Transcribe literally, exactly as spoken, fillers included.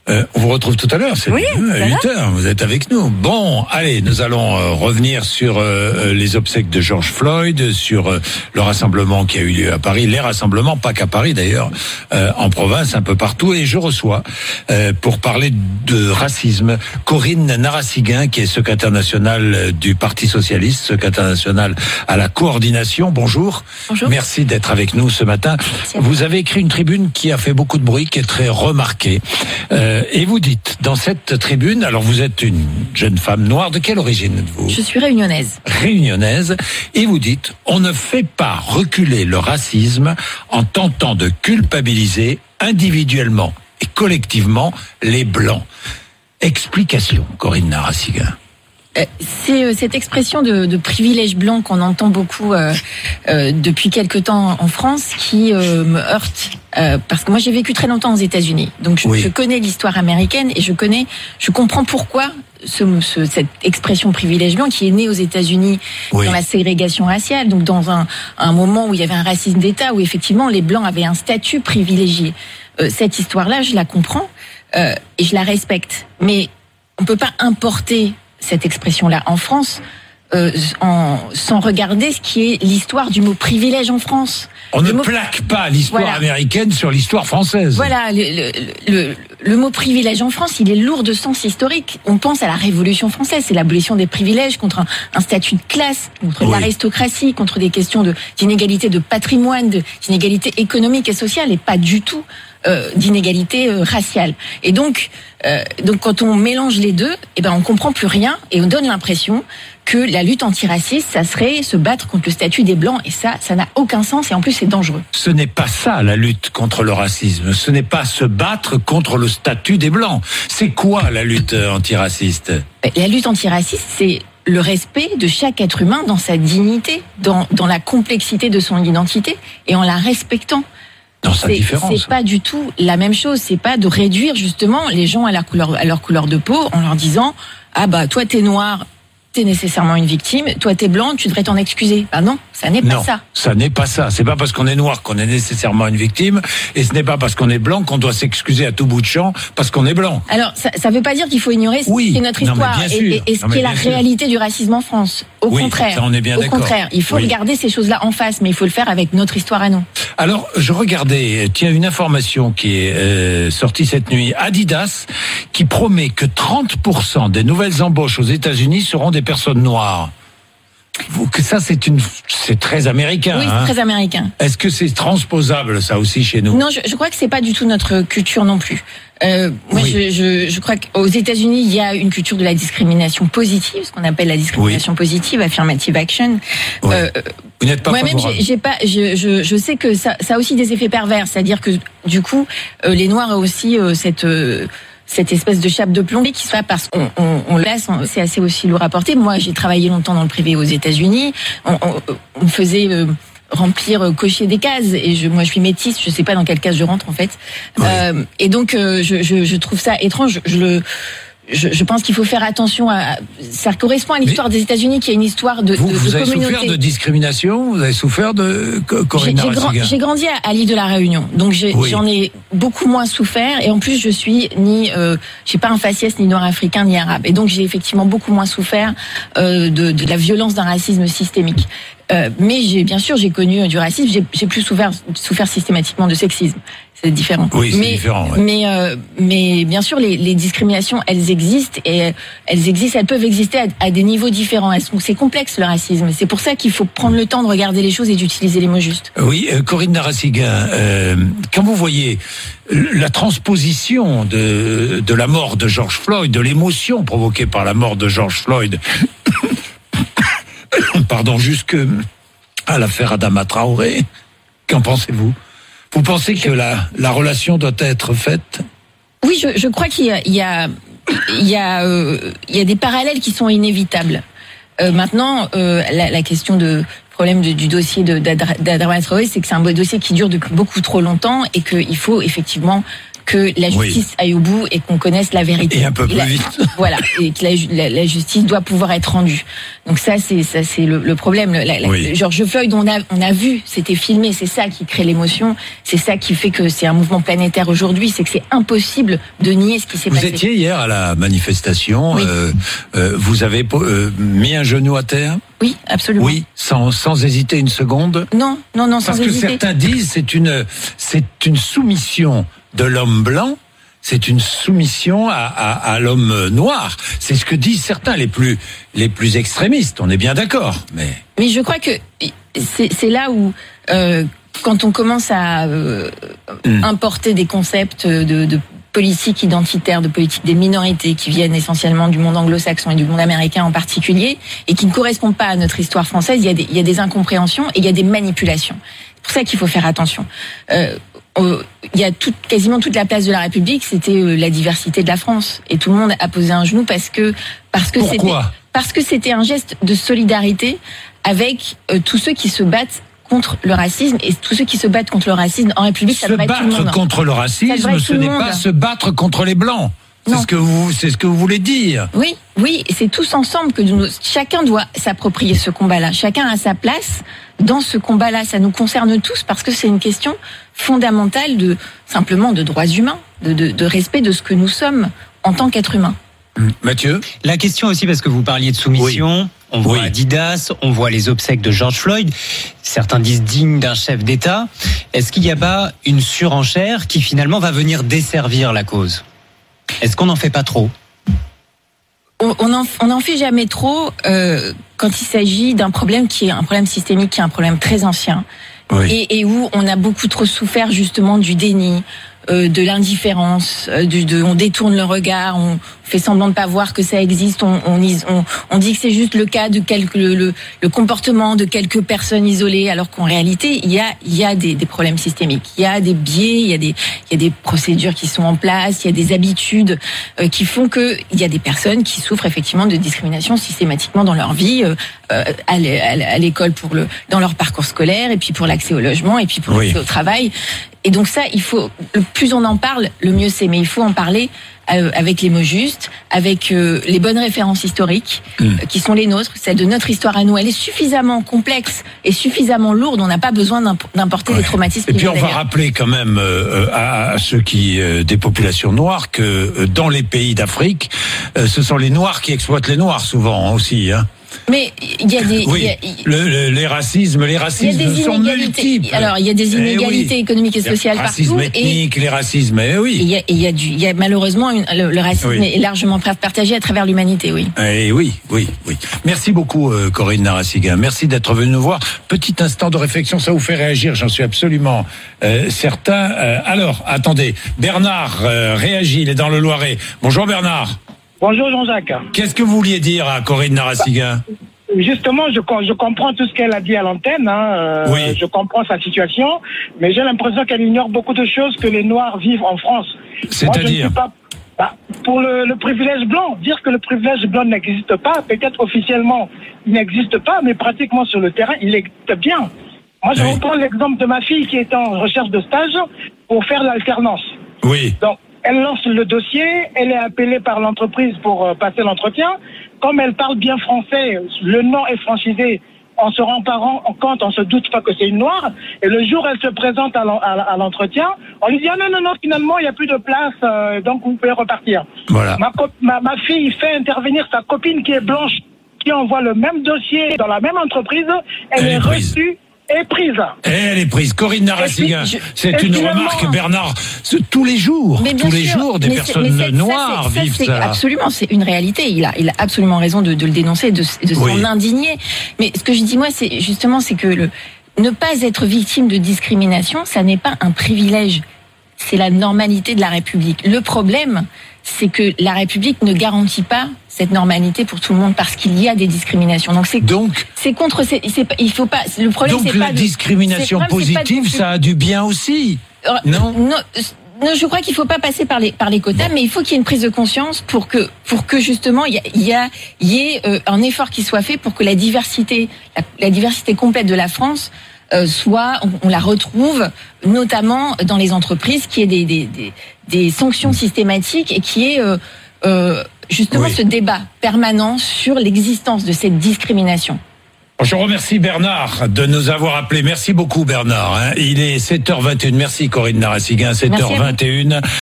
Euh, on vous retrouve tout à l'heure, c'est oui, à huit heures, vous êtes avec nous. Bon, allez, nous allons euh, revenir sur euh, les obsèques de George Floyd, sur euh, le rassemblement qui a eu lieu à Paris, les rassemblements, pas qu'à Paris d'ailleurs, euh, en province, un peu partout, et je reçois, euh, pour parler de racisme, Corinne Narassiguin, qui est secrétaire nationale du Parti Socialiste, secrétaire nationale à la coordination. Bonjour. Bonjour. Merci d'être avec nous ce matin. Vous avez écrit une tribune qui a fait beaucoup de bruit, qui est très remarquée. Euh, Et vous dites, dans cette tribune, alors vous êtes une jeune femme noire, de quelle origine êtes-vous ? Je suis réunionnaise. Réunionnaise, et vous dites, on ne fait pas reculer le racisme en tentant de culpabiliser individuellement et collectivement les Blancs. Explication, Corinne Narassiguin. C'est cette expression de, de privilège blanc qu'on entend beaucoup euh, euh, depuis quelque temps en France qui euh, me heurte euh, parce que moi j'ai vécu très longtemps aux États-Unis, donc je, oui. je connais l'histoire américaine et je connais, je comprends pourquoi ce, ce, cette expression privilège blanc qui est née aux États-Unis oui. dans la ségrégation raciale, donc dans un, un moment où il y avait un racisme d'État où effectivement les blancs avaient un statut privilégié. Euh, cette histoire-là, je la comprends euh, et je la respecte, mais on peut pas importer cette expression-là en France, euh, en, sans regarder ce qui est l'histoire du mot privilège en France. On le ne mot... plaque pas l'histoire voilà. américaine sur l'histoire française. Voilà, le, le, le, le mot privilège en France, il est lourd de sens historique. On pense à la Révolution française, c'est l'abolition des privilèges contre un, un statut de classe, contre oui. l'aristocratie, contre des questions de, d'inégalité de patrimoine, de, d'inégalité économique et sociale, et pas du tout Euh, d'inégalité euh, raciale. Et donc, euh, donc quand on mélange les deux, eh ben on comprend plus rien et on donne l'impression que la lutte antiraciste, ça serait se battre contre le statut des Blancs. Et ça, ça n'a aucun sens et en plus c'est dangereux. Ce n'est pas ça la lutte contre le racisme. Ce n'est pas se battre contre le statut des Blancs. C'est quoi la lutte antiraciste ? La lutte antiraciste, c'est le respect de chaque être humain dans sa dignité, dans, dans la complexité de son identité et en la respectant. Dans sa c'est, différence. C'est pas du tout la même chose. C'est pas de réduire justement les gens à leur couleur, à leur couleur de peau en leur disant ah bah toi t'es noir, t'es nécessairement une victime. Toi t'es blanc, tu devrais t'en excuser. Bah non, ça n'est pas non, ça. Ça n'est pas ça. C'est pas parce qu'on est noir qu'on est nécessairement une victime, et ce n'est pas parce qu'on est blanc qu'on doit s'excuser à tout bout de champ parce qu'on est blanc. Alors ça, ça veut pas dire qu'il faut ignorer ce oui. qui est notre non, histoire et, et, et ce non, qui est la sûr. réalité du racisme en France. Au oui, contraire, ça, on est bien au d'accord. contraire, il faut oui. regarder ces choses-là en face, mais il faut le faire avec notre histoire à nous. Alors, je regardais, tiens, une information qui est euh, sortie cette nuit. Adidas, qui promet que trente pour cent des nouvelles embauches aux États-Unis seront des personnes noires. Que ça, c'est une, c'est très américain. Oui, c'est hein. très américain. Est-ce que c'est transposable, ça aussi, chez nous ? Non, je, je crois que c'est pas du tout notre culture non plus. Euh, moi, oui. je, je, je crois qu'aux États-Unis, il y a une culture de la discrimination positive, ce qu'on appelle la discrimination oui. positive, affirmative action. Oui. Euh, Vous n'êtes pas moi-même, j'ai, j'ai pas, je, je, je sais que ça, ça a aussi des effets pervers, c'est-à-dire que du coup, euh, les Noirs ont aussi euh, cette euh, cette espèce de chape de plomb qui se fait parce qu'on on, on laisse, on, c'est assez aussi lourd à porter. Moi, j'ai travaillé longtemps dans le privé aux États-Unis. On, on, on faisait euh, remplir, euh, cocher des cases. Et je, moi, je suis métisse. Je sais pas dans quelle case je rentre en fait. Oui. Euh, et donc, euh, je, je, je trouve ça étrange. Je, je le Je, je pense qu'il faut faire attention à. Ça correspond à l'histoire Mais des États-Unis, qui est une histoire de, vous, de, de vous avez communauté. souffert de discrimination, vous avez souffert de Corinne J'ai, j'ai, grand, j'ai grandi à, à l'île de la Réunion, donc j'ai, oui. j'en ai beaucoup moins souffert. Et en plus, je suis ni, euh, j'ai pas un faciès ni nord-africain ni arabe, et donc j'ai effectivement beaucoup moins souffert euh, de, de la violence d'un racisme systémique. Euh, mais j'ai bien sûr j'ai connu du racisme, j'ai, j'ai plus souffert souffert systématiquement de sexisme. C'est différent. Oui, c'est mais, différent. Ouais. Mais euh, mais bien sûr les, les discriminations elles existent et elles existent, elles peuvent exister à, à des niveaux différents. Elles sont, c'est complexe le racisme. C'est pour ça qu'il faut prendre le temps de regarder les choses et d'utiliser les mots justes. Oui, euh, Corinne Narassiguin, euh, quand vous voyez la transposition de de la mort de George Floyd, de l'émotion provoquée par la mort de George Floyd. Pardon, jusque à l'affaire Adama Traoré. Qu'en pensez-vous ? Vous pensez que la, la relation doit être faite ? Oui, je, je crois qu'il y a, il y a, il y a, euh, il y a des parallèles qui sont inévitables. Euh, maintenant, euh, la, la question de problème de, du dossier de, d'Adama Traoré, c'est que c'est un dossier qui dure depuis beaucoup trop longtemps et qu'il faut effectivement que la justice oui. aille au bout et qu'on connaisse la vérité. Et un peu plus la, vite. Voilà, et que la, la, la justice doit pouvoir être rendue. Donc ça, c'est ça, c'est le, le problème. La, la, oui. George Floyd, on a, on a vu, c'était filmé, c'est ça qui crée l'émotion, c'est ça qui fait que c'est un mouvement planétaire aujourd'hui, c'est que c'est impossible de nier ce qui s'est vous passé. Vous étiez hier à la manifestation, oui. euh, euh, vous avez euh, mis un genou à terre ? Oui, absolument. Oui, sans, sans hésiter une seconde ? Non, non, non, sans Parce hésiter. Parce que certains disent c'est une, c'est une soumission de l'homme blanc, c'est une soumission à, à, à l'homme noir. C'est ce que disent certains, les plus, les plus extrémistes. On est bien d'accord, mais. Mais je crois que c'est, c'est là où, euh, quand on commence à euh, mmh. importer des concepts de, de politique identitaire, de politique des minorités qui viennent essentiellement du monde anglo-saxon et du monde américain en particulier, et qui ne correspondent pas à notre histoire française, il y a des, il y a des incompréhensions et il y a des manipulations. C'est pour ça qu'il faut faire attention. Euh, il y a tout, quasiment toute la place de la République, c'était la diversité de la France, et tout le monde a posé un genou parce que parce que Pourquoi c'était parce que c'était un geste de solidarité avec euh, tous ceux qui se battent contre le racisme, et tous ceux qui se battent contre le racisme en République, ça se devrait être tout le monde. Se battre contre le racisme, ce n'est pas se battre contre les blancs. C'est non. ce que vous, c'est ce que vous voulez dire. Oui, oui, et c'est tous ensemble que nous, chacun doit s'approprier ce combat-là. Chacun a sa place dans ce combat-là. Ça nous concerne tous parce que c'est une question fondamentale de simplement de droits humains, de, de, de respect de ce que nous sommes en tant qu'êtres humains. Mathieu ? La question aussi, parce que vous parliez de soumission, oui. on voit oui. Adidas, on voit les obsèques de George Floyd, certains disent digne d'un chef d'État. Est-ce qu'il n'y a pas une surenchère qui finalement va venir desservir la cause ? Est-ce qu'on n'en fait pas trop ? On n'en on en fait jamais trop euh, quand il s'agit d'un problème qui est un problème systémique, qui est un problème très ancien, oui. et, et où on a beaucoup trop souffert justement du déni, euh, de l'indifférence, euh, de, de, on détourne le regard, on fait semblant de pas voir que ça existe, on, on, on, on dit que c'est juste le cas de quelques, le, le, le comportement de quelques personnes isolées, alors qu'en réalité il y a, il y a des, des problèmes systémiques, il y a des biais, il y a des, il y a des procédures qui sont en place, il y a des habitudes euh, qui font que il y a des personnes qui souffrent effectivement de discrimination systématiquement dans leur vie, euh, euh, à l'école pour le, dans leur parcours scolaire, et puis pour l'accès au logement, et puis pour oui. l'accès au travail. Et donc ça, il faut, le plus on en parle, le mieux c'est. Mais il faut en parler euh, avec les mots justes, avec euh, les bonnes références historiques, mmh. euh, qui sont les nôtres. Celle de notre histoire à nous, elle est suffisamment complexe et suffisamment lourde. On n'a pas besoin d'importer ouais. des traumatismes. Et puis on va rappeler quand même euh, à, à ceux qui euh, des populations noires que euh, dans les pays d'Afrique, euh, ce sont les Noirs qui exploitent les Noirs souvent hein, aussi. Hein. Mais il y a des, oui, y a, le, le, les racismes, les racismes sont multiples. Alors il y a des inégalités eh oui. économiques et sociales partout. Racisme ethnique, et, les racismes, eh oui. Il y a, il y a du, il y a malheureusement une, le, le racisme oui. est largement partagé à travers l'humanité, oui. Eh oui, oui, oui. Merci beaucoup, euh, Corinne Narassiguin. Merci d'être venue nous voir. Petit instant de réflexion, ça vous fait réagir, j'en suis absolument euh, certain. Euh, alors, attendez, Bernard euh, réagit, il est dans le Loiret. Bonjour Bernard. Bonjour Jean-Jacques. Qu'est-ce que vous vouliez dire à Corinne Narassiguin ? Justement, je, je comprends tout ce qu'elle a dit à l'antenne. Hein, euh, oui. Je comprends sa situation, mais j'ai l'impression qu'elle ignore beaucoup de choses que les Noirs vivent en France. C'est-à-dire pas, bah, pour le, le privilège blanc, dire que le privilège blanc n'existe pas, peut-être officiellement il n'existe pas, mais pratiquement sur le terrain, il existe bien. Moi, je oui. reprends l'exemple de ma fille qui est en recherche de stage pour faire l'alternance. Oui. Donc, elle lance le dossier, elle est appelée par l'entreprise pour euh, passer l'entretien. Comme elle parle bien français, le nom est franchisé, on se rend pas compte, on se doute pas que c'est une Noire. Et le jour où elle se présente à l'entretien, on lui dit ah non non non, finalement il y a plus de place, euh, donc vous pouvez repartir. Voilà. Ma, ma, ma fille fait intervenir sa copine qui est blanche, qui envoie le même dossier dans la même entreprise, elle, elle est, est reçue. est prise. Elle est prise. Corinne Narassiguin, c'est une remarque, Bernard, tous les jours, tous les sûr, jours, des personnes mais noires ça, ça, vivent ça. ça. Absolument, c'est une réalité. Il a, il a absolument raison de, de le dénoncer, de, de s'en oui. indigner. Mais ce que je dis moi, c'est justement, c'est que le, ne pas être victime de discrimination, ça n'est pas un privilège. C'est la normalité de la République. Le problème, c'est que la République ne garantit pas cette normalité pour tout le monde parce qu'il y a des discriminations. Donc c'est donc c'est contre c'est, c'est il faut pas le problème donc c'est la pas discrimination de, positive de, ça a du bien aussi. Euh, non. non Non, je crois qu'il faut pas passer par les par les quotas, bon. mais il faut qu'il y ait une prise de conscience pour que pour que justement il y a il y, a, y ait euh, un effort qui soit fait pour que la diversité la, la diversité complète de la France euh, soit on, on la retrouve notamment dans les entreprises, qu'il y ait des des des des sanctions systématiques et qui est euh, euh, justement oui. ce débat permanent sur l'existence de cette discrimination. Je remercie Bernard de nous avoir appelés. Merci beaucoup Bernard. Il est sept heures vingt et une. Merci Corinne Narassiguin, sept heures vingt et une.